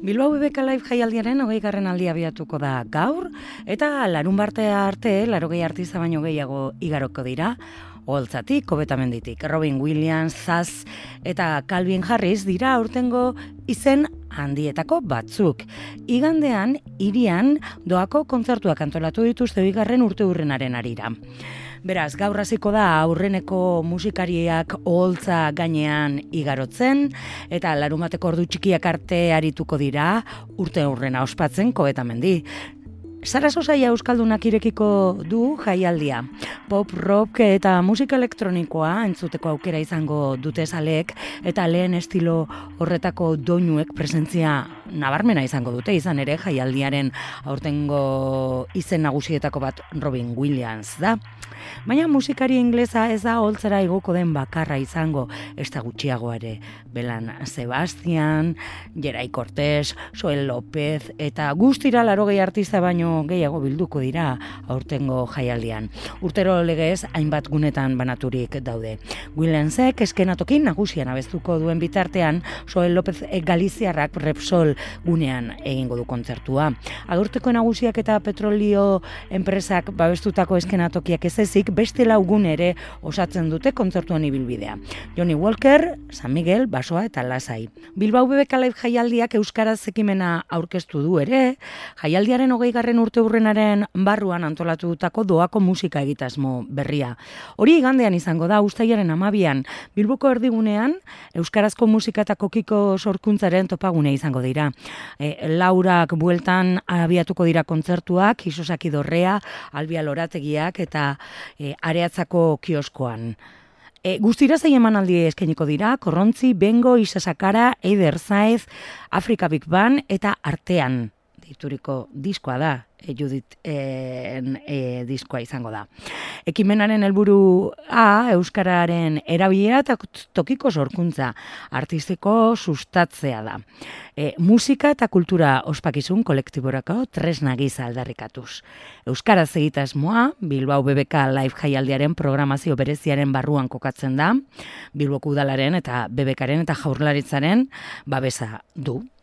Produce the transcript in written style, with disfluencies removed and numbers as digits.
Bilbao BBK Live jaialdiaren 20. aldia abiatuko da gaur, eta larunbarte arte, 80 artista baino gehiago igaroko dira, Oholtzatik, Kobetamenditik, Robin Williams, Zaz eta Calvin Harris dira aurtengo izen handietako batzuk. Igandean, hirian, doako kontzertuak antolatu dituzte 20. urteurrenaren arira. Beraz, gaur hasiko da aurreneko musikariak oholtza gainean igarotzen, eta larunbateko ordu txikiak arte arituko dira urteurrena ospatzen Kobetamendi. Saraso saia euskaldunak irekiko du jaialdia. Pop, rock eta musika elektronikoa entzuteko aukera izango dute zaleek, eta lehen estilo horretako doinuek presentzia nabarmena izango dute, izan ere jaialdiaren aurtengo izen nagusietako bat Robin Williams da. Baina musikari inglesa ez da oholtzara igoko den bakarra izango, ez da gutxiago ere. Belan Sebastian, Gerai Cortés, Joel López eta guztira 80 artista baino gehiago bilduko dira aurtengo jaialdian. Urtero legez hainbat gunetan banaturik daude. Williamsek eskenatokin nagusian abestuko duen bitartean, Joel López Galiziarrak Repsol gunean egingo du kontzertua. Agurteko nagusiak eta petrolio enpresak babestutako eskenatokiak ez ezik, beste laugun ere osatzen dute kontzertuan ibilbidea. Johnny Walker, San Miguel, Basoa eta Lasai. Bilbao BBK Live jaialdiak euskaraz ekimena aurkeztu du ere, jaialdiaren 20. urteurrenaren barruan antolatutako doako musika egitasmo berria. Hori igandean izango da, uztailaren 12an, Bilboko erdigunean, euskarazko musika eta kokiko sorkuntzaren topagune izango dira. Laurak bueltan abiatuko dira kontzertuak, Isosaki Dorrea, Albia Lorategiak eta Areatzako kioskoan. Guztira 6 emanaldi eskainiko dira, Korrontzi, Bengo, Isasakara, Eider Zaiz, Afrika Big Band eta Artean deituriko diskoa da, Judith diskoa izango da. Ekimenaren helburua euskararen erabilera eta tokiko sorkuntza artistiko sustatzea da. Musika eta kultura ospakizun kolektiborako tresna gisa aldarrikatuz. Euskaraz egitasmoa Bilbao BBK Live jaialdiaren programazio bereziaren barruan kokatzen da, Bilboko udalaren eta BBKaren eta Jaurlaritzaren babesa du.